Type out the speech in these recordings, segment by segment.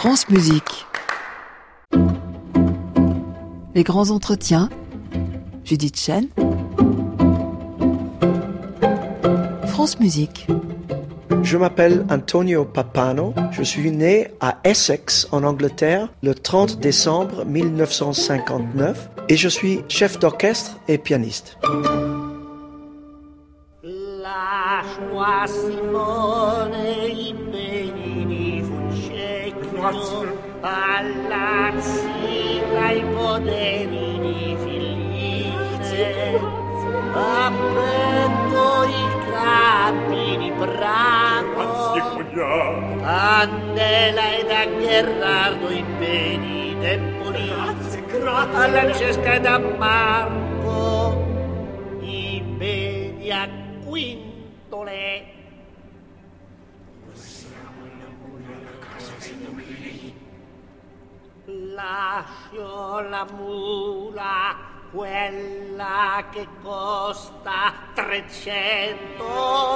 France Musique. Les grands entretiens. Judith Chen. France Musique. Je m'appelle Antonio Pappano. Je suis né à Essex, en Angleterre, le 30 décembre 1959 et je suis chef d'orchestre et pianiste. Lascia Simone I beni di Fucecchio alla zita I poderi di Felice appendo I campi di Prato Candela ed a Gherardo I beni d'Empoli a Francesca ed a Marco I beni a Quintole. Lascio la mula, quella che costa 300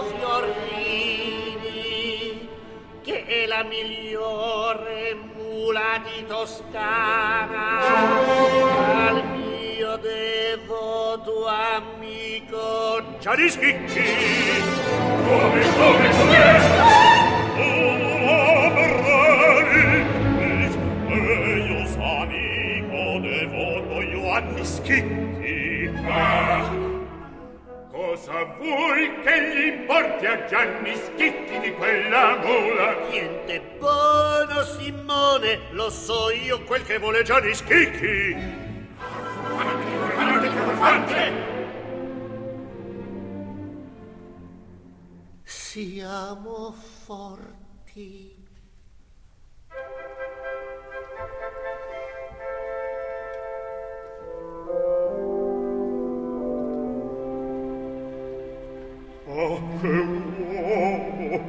fiorini, che è la migliore mula di Toscana, al mio devoto amico Gianni Schicchi. Come? Gianni Schicchi. Cosa vuoi che gli importi a Gianni Schicchi di quella mula? Niente buono, Simone, lo so io quel che vuole Gianni Schicchi. Siamo forti. Oh, che uomo,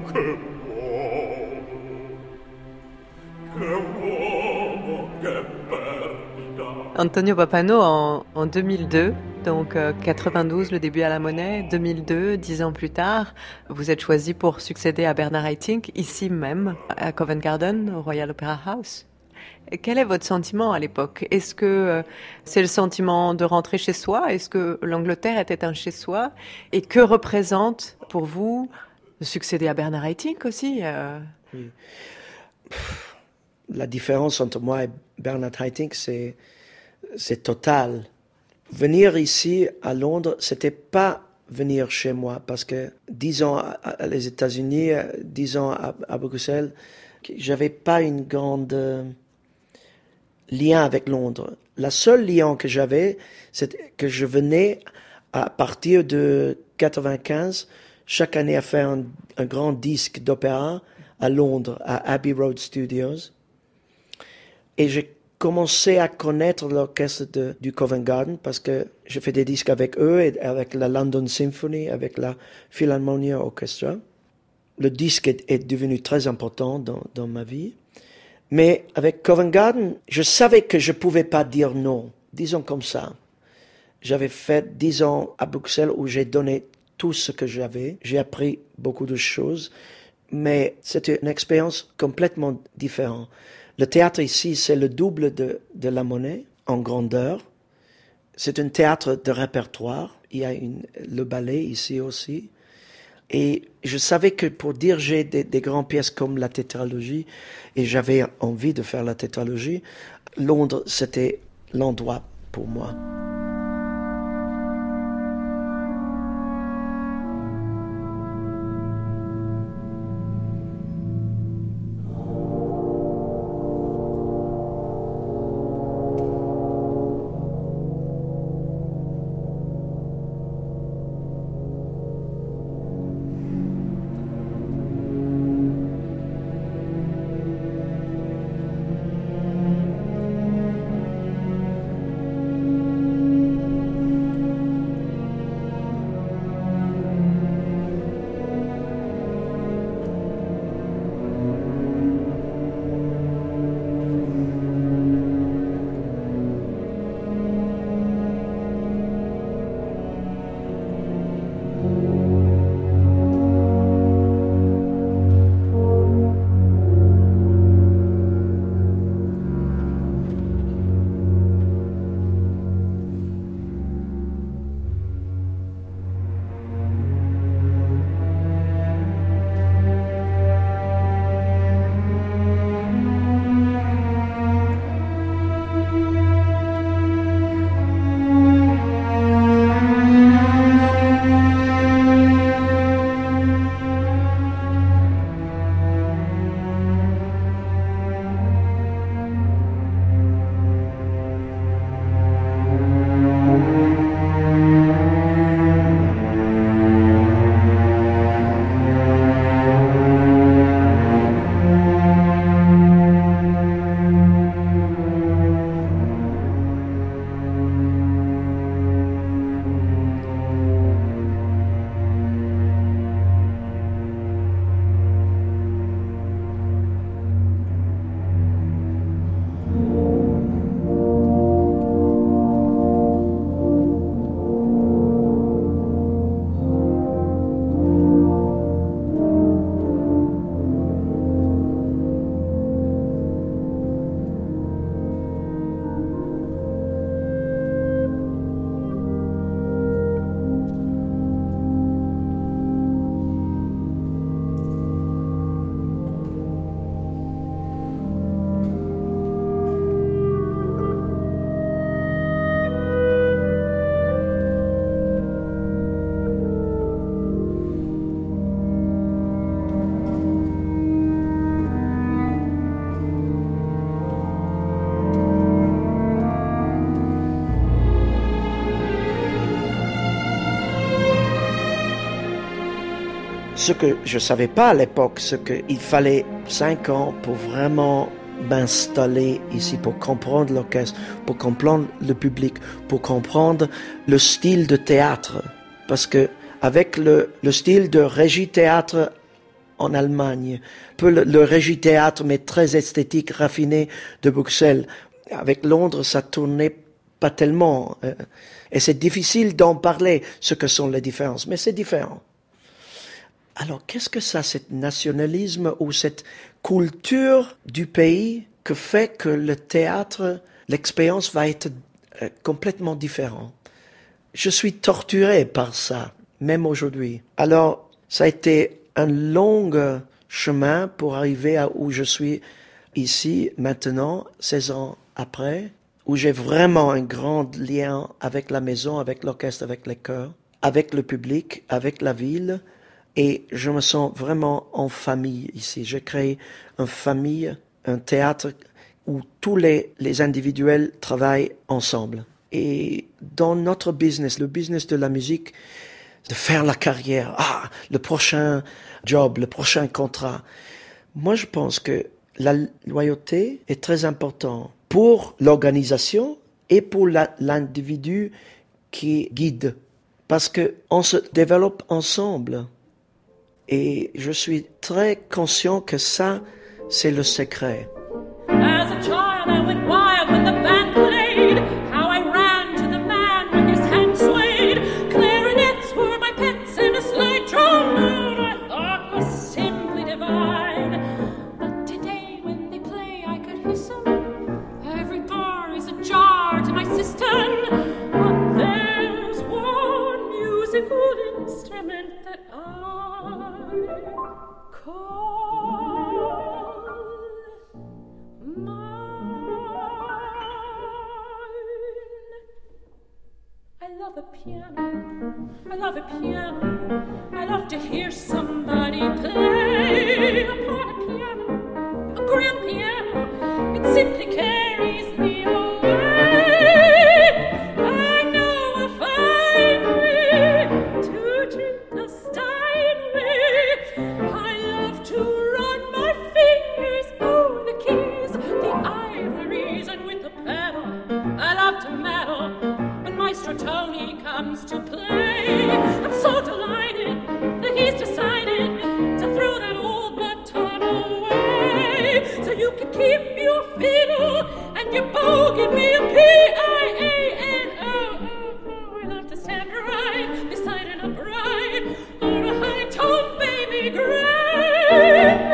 che perda. Antonio Pappano en 2002, donc 92, le début à la Monnaie, 2002, 10 ans plus tard, vous êtes choisi pour succéder à Bernard Haitink, ici même, à Covent Garden, au Royal Opera House. Quel est votre sentiment à l'époque? Est-ce que c'est le sentiment de rentrer chez soi? Est-ce que l'Angleterre était un chez-soi? Et que représente pour vous de succéder à Bernard Haitink aussi? Oui. La différence entre moi et Bernard Haitink, c'est total. Venir ici à Londres, c'était pas venir chez moi parce que 10 ans aux États-Unis, 10 ans à Bruxelles, j'avais pas une grande lien avec Londres. La seule lien que j'avais, c'est que je venais à partir de 95 chaque année à faire un grand disque d'opéra à Londres, à Abbey Road Studios. Et j'ai commencé à connaître l'orchestre du Covent Garden parce que j'ai fait des disques avec eux et avec la London Symphony, avec la Philharmonia Orchestra. Le disque est devenu très important dans ma vie. Mais avec Covent Garden, je savais que je pouvais pas dire non. Disons comme ça. J'avais fait 10 ans à Bruxelles où j'ai donné tout ce que j'avais. J'ai appris beaucoup de choses. Mais c'était une expérience complètement différente. Le théâtre ici, c'est le double de la Monnaie en grandeur. C'est un théâtre de répertoire. Il y a le ballet ici aussi. Et je savais que pour diriger des grandes pièces comme la tétralogie, et j'avais envie de faire la tétralogie, Londres, c'était l'endroit pour moi. Ce que je ne savais pas à l'époque, c'est qu'il fallait 5 ans pour vraiment m'installer ici, pour comprendre l'orchestre, pour comprendre le public, pour comprendre le style de théâtre. Parce que avec le style de régie-théâtre en Allemagne, peu le régie-théâtre, mais très esthétique, raffiné de Bruxelles, avec Londres, ça tournait pas tellement. Et c'est difficile d'en parler, ce que sont les différences, mais c'est différent. Alors, qu'est-ce que ça, cet nationalisme ou cette culture du pays que fait que le théâtre, l'expérience va être complètement différente? Je suis torturé par ça, même aujourd'hui. Alors, ça a été un long chemin pour arriver à où je suis ici maintenant, 16 ans après, où j'ai vraiment un grand lien avec la maison, avec l'orchestre, avec les chœurs, avec le public, avec la ville. Et je me sens vraiment en famille ici. J'ai créé une famille, un théâtre où tous les individuels travaillent ensemble. Et dans notre business, le business de la musique, de faire la carrière, le prochain job, le prochain contrat. Moi, je pense que la loyauté est très importante pour l'organisation et pour l'individu qui guide. Parce qu'on se développe ensemble. Et je suis très conscient que ça, c'est le secret. As a child, I went wild when the band played. How I ran to the man when his hand swayed. Clarinets were my pets and a slide trombone I thought was simply divine. But today when they play, I could hiss 'em. Every bar is ajar to my system. But there's one musical instrument that I call mine. I love a piano. I love a piano. I love to hear somebody play upon a piano, a grand piano. It simply carries me away. I know a fine way to drink a Steinway. I love to run my fingers over the keys, the ivories, and with the pedal I love to meddle when Maestro Tony comes to play. I'm so delighted that he's decided to throw that old baton away, so you can keep your fiddle and your bow. Give me a Piano. I love to stand right beside an upright or a high tone baby grand.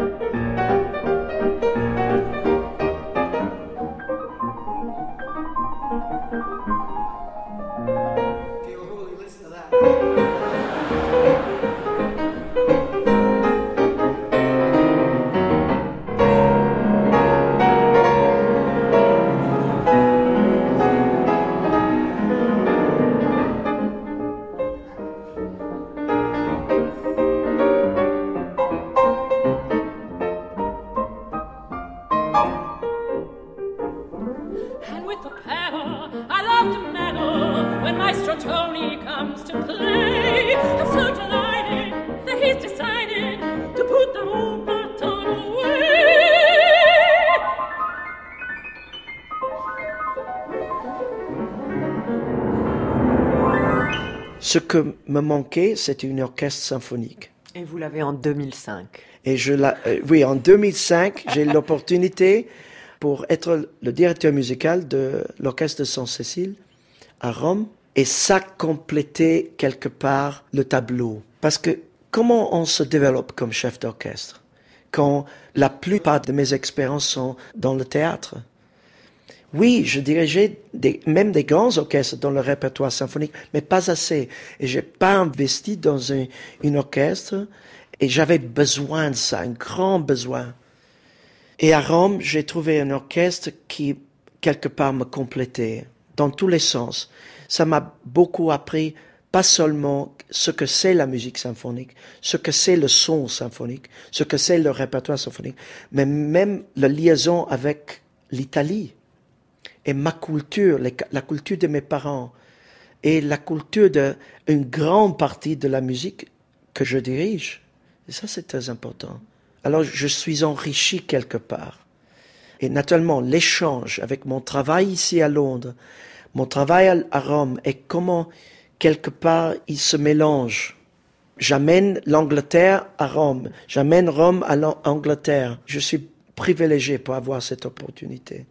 Listen to that. And with the pedal, I love to meddle when Maestro Tony comes to play. I'm so delighted that he's decided to put the old baton away. Ce que me manquait, c'était une orchestre symphonique. Et vous l'avez en 2005. Et oui, en 2005, j'ai eu l'opportunité pour être le directeur musical de l'orchestre de Sainte-Cécile à Rome. Et ça complétait quelque part le tableau. Parce que comment on se développe comme chef d'orchestre quand la plupart de mes expériences sont dans le théâtre? Oui, je dirigeais même des grands orchestres dans le répertoire symphonique, mais pas assez. Et j'ai pas investi dans une orchestre et j'avais besoin de ça, un grand besoin. Et à Rome, j'ai trouvé un orchestre qui, quelque part, me complétait, dans tous les sens. Ça m'a beaucoup appris, pas seulement ce que c'est la musique symphonique, ce que c'est le son symphonique, ce que c'est le répertoire symphonique, mais même la liaison avec l'Italie et ma culture, la culture de mes parents et la culture d'une grande partie de la musique que je dirige. Et ça, c'est très important. Alors, je suis enrichi quelque part. Et naturellement, l'échange avec mon travail ici à Londres, mon travail à Rome, et comment, quelque part, il se mélange. J'amène l'Angleterre à Rome, j'amène Rome à l'Angleterre. Je suis privilégié pour avoir cette opportunité.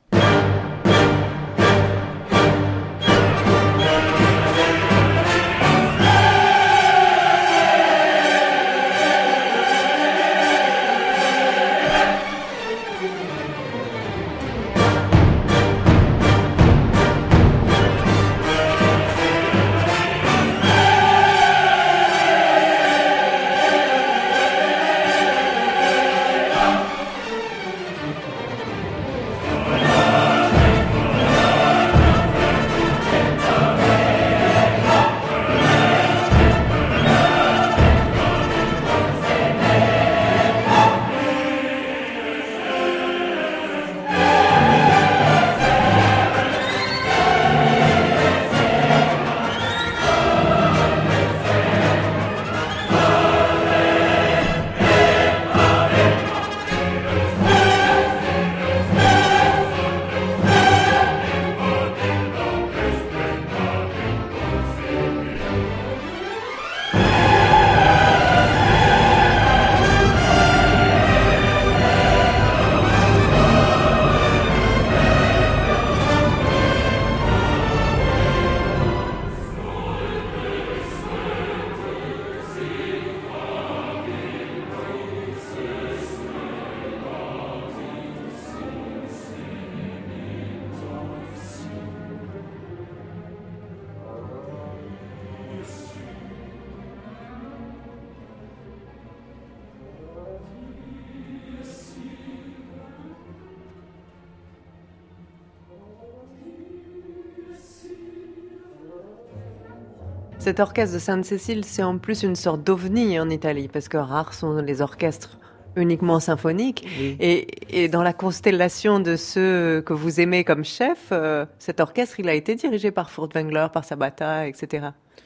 Cet orchestre de Sainte-Cécile, c'est en plus une sorte d'ovni en Italie, parce que rares sont les orchestres uniquement symphoniques. Oui. Et dans la constellation de ceux que vous aimez comme chef, cet orchestre, il a été dirigé par Furtwängler, par Sabata, etc.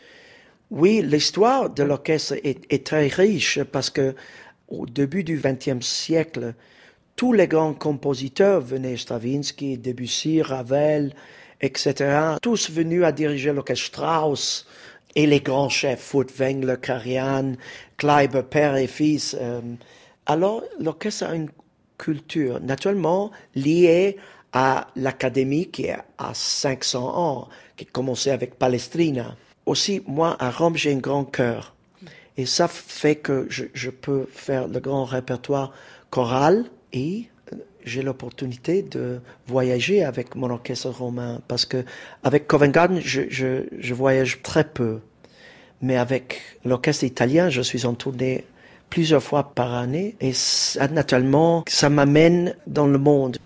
Oui, l'histoire de l'orchestre est très riche parce que au début du XXe siècle, tous les grands compositeurs venaient, Stravinsky, Debussy, Ravel, etc., tous venus à diriger l'orchestre, Strauss, et les grands chefs, Furtwängler, Karajan, Kleiber, père et fils. Alors, l'orchestre a une culture, naturellement, liée à l'académie qui est à 500 ans, qui a commencé avec Palestrina. Aussi, moi, à Rome, j'ai un grand cœur. Et ça fait que je peux faire le grand répertoire choral et j'ai l'opportunité de voyager avec mon orchestre romain parce que avec Covent Garden, je voyage très peu. Mais avec l'orchestre italien, je suis en tournée plusieurs fois par année et ça, naturellement, ça m'amène dans le monde.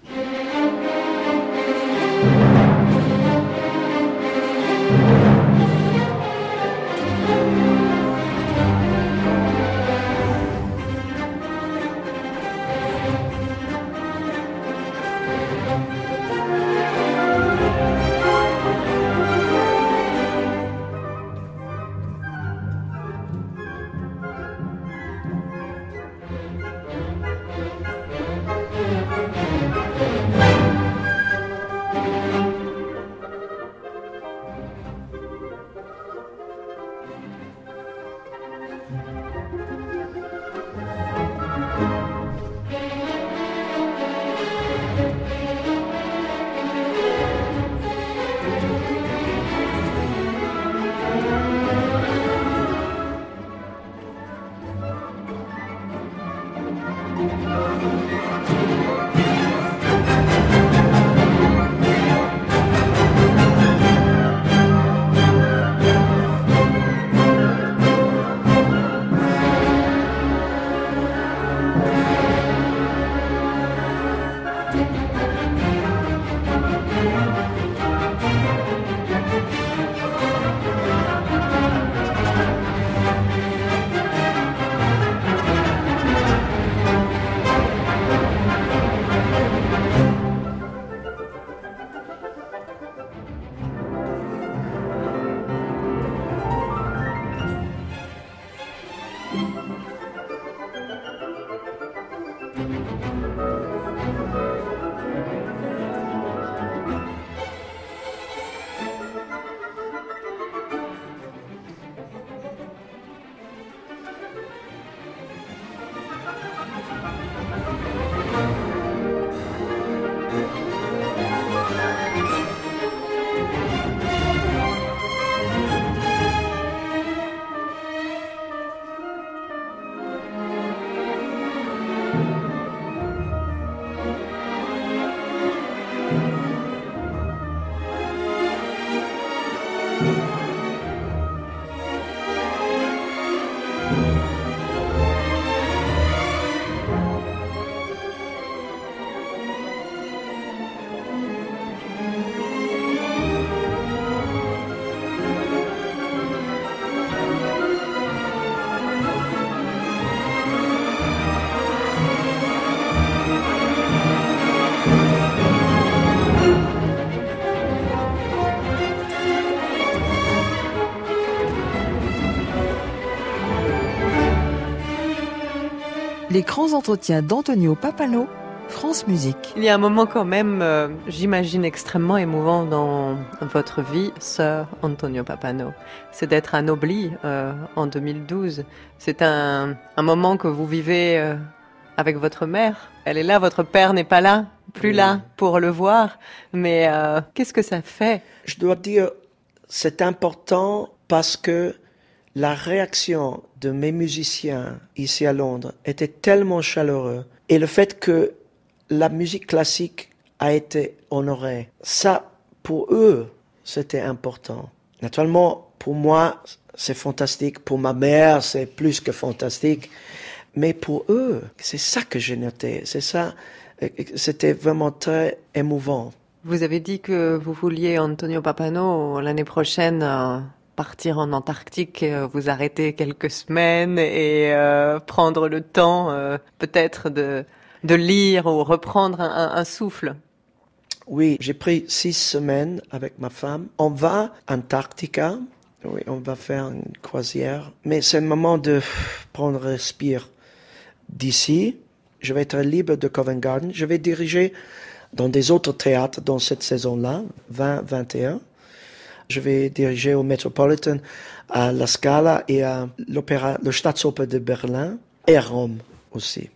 Les grands entretiens d'Antonio Pappano, France Musique. Il y a un moment quand même, j'imagine, extrêmement émouvant dans votre vie, Sir Antonio Pappano. C'est d'être anobli en 2012. C'est un moment que vous vivez avec votre mère. Elle est là, votre père n'est pas là, plus là pour le voir. Mais qu'est-ce que ça fait? Je dois dire, c'est important parce que la réaction de mes musiciens ici à Londres était tellement chaleureuse. Et le fait que la musique classique a été honorée, ça, pour eux, c'était important. Naturellement, pour moi, c'est fantastique. Pour ma mère, c'est plus que fantastique. Mais pour eux, c'est ça que j'ai noté. C'est ça, c'était vraiment très émouvant. Vous avez dit que vous vouliez, Antonio Pappano, l'année prochaine partir en Antarctique, vous arrêter quelques semaines et prendre le temps peut-être de lire ou reprendre un souffle. Oui, j'ai pris 6 semaines avec ma femme. On va à Antarctica. Oui, on va faire une croisière. Mais c'est le moment de prendre respire. D'ici, je vais être libre de Covent Garden. Je vais diriger dans des autres théâtres dans cette saison-là, 2021. Je vais diriger au Metropolitan, à la Scala et à l'opéra, le Staatsoper de Berlin et à Rome aussi.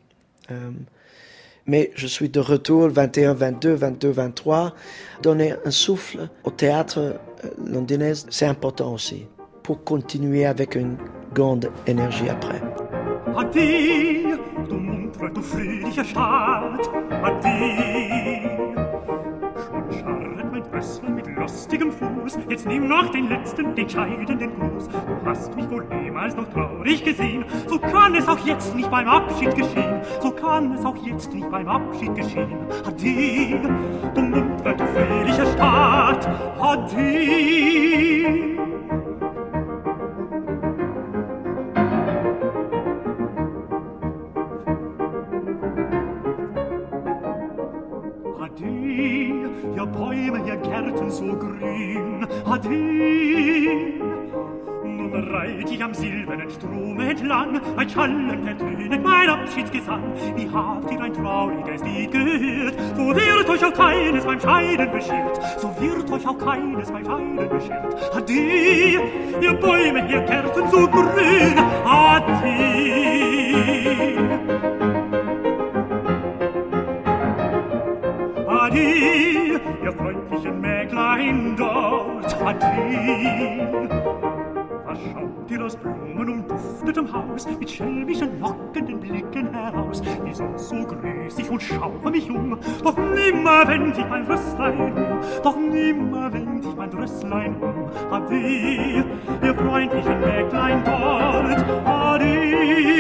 Mais je suis de retour 21, 22, 23. Donner un souffle au théâtre londonais, c'est important aussi, pour continuer avec une grande énergie après. Addio, du muntre, du fröhliche Stadt, addio. Schon scharret mein Rösslein mit lustigem Fuß, jetzt nimm noch den letzten, den scheidenden Gruß. Du hast mich wohl niemals noch traurig gesehen, so kann es auch jetzt nicht beim Abschied geschehen, so kann es auch jetzt nicht beim Abschied geschehen. Addio, du muntre, du fröhliche Stadt, addio. Ihr Bäume, ihr Gärten so grün, ade. Nun reit ich am silbernen Strom entlang, ein Schallen ertönet mein Abschiedsgesang. Wie habt ihr ein trauriges Lied gehört, so wird euch auch keines beim Scheiden beschert, so wird euch auch keines beim Scheiden beschert. Ade, ihr Bäume, ihr Gärten so grün, ade. Ade, ihr freundlichen Mäglein dort, ade. Was schaut ihr aus blumenumduftetem Haus, mit schelmischen, lockenden Blicken heraus? Wie sonst so grüß ich und schaue mich um, doch nimmer wend ich mein Rösslein um, doch nimmer wend ich mein Rösslein um. Ade, ihr freundlichen Mäglein dort, ade.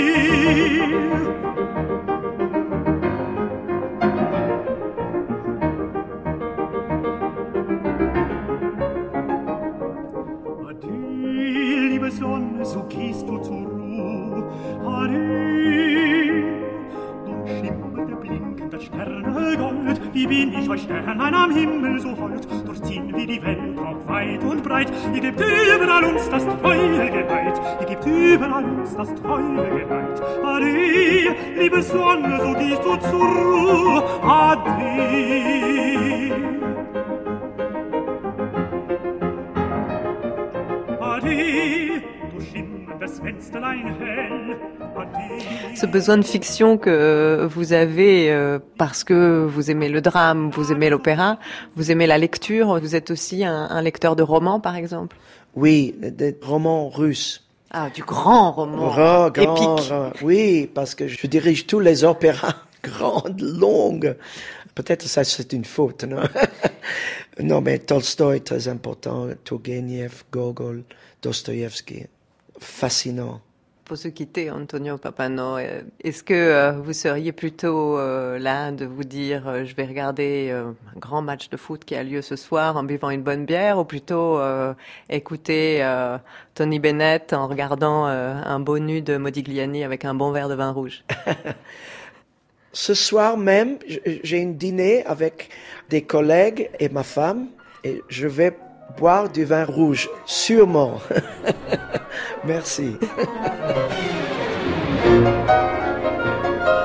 Sonne, so gehst du zur Ruhe. Ade, nun schimmert der blinkende Sterne Gold. Wie bin ich euch Sternlein am Himmel so hold? Durchziehen wir die Welt auch weit und breit. Ihr gebt überall uns das treue Geleit. Ihr gebt überall uns das treue Geleit. Ade, liebe Sonne, so gehst du zur Ruhe. Ade. Ce besoin de fiction que vous avez parce que vous aimez le drame, vous aimez l'opéra, vous aimez la lecture, vous êtes aussi un lecteur de romans par exemple? Oui, des romans russes. Ah, du grand roman épique. Oui, parce que je dirige tous les opéras grandes, longues. Peut-être ça c'est une faute, non? Non, mais Tolstoï, très important, Turgenev, Gogol, Dostoïevski, fascinant. Pour se quitter, Antonio Pappano, est-ce que vous seriez plutôt là de vous dire je vais regarder un grand match de foot qui a lieu ce soir en buvant une bonne bière, ou plutôt écouter Tony Bennett en regardant un beau nu de Modigliani avec un bon verre de vin rouge? Ce soir même, j'ai un dîner avec des collègues et ma femme, et je vais boire du vin rouge, sûrement. Merci.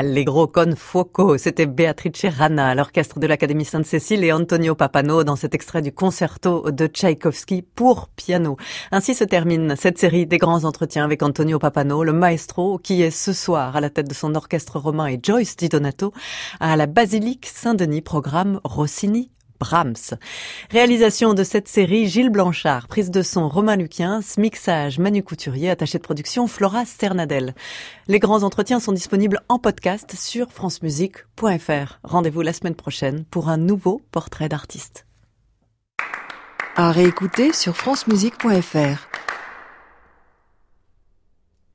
Allegro con fuoco. C'était Beatrice Rana à l'orchestre de l'Académie Sainte-Cécile et Antonio Pappano dans cet extrait du concerto de Tchaïkovski pour piano. Ainsi se termine cette série des grands entretiens avec Antonio Pappano, le maestro qui est ce soir à la tête de son orchestre romain, et Joyce Di Donato à la Basilique Saint-Denis, programme Rossini Brahms. Réalisation de cette série, Gilles Blanchard. Prise de son, Romain Luquiens. Mixage, Manu Couturier. Attaché de production, Flora Sternadel. Les grands entretiens sont disponibles en podcast sur francemusique.fr. Rendez-vous la semaine prochaine pour un nouveau portrait d'artiste. À réécouter sur francemusique.fr.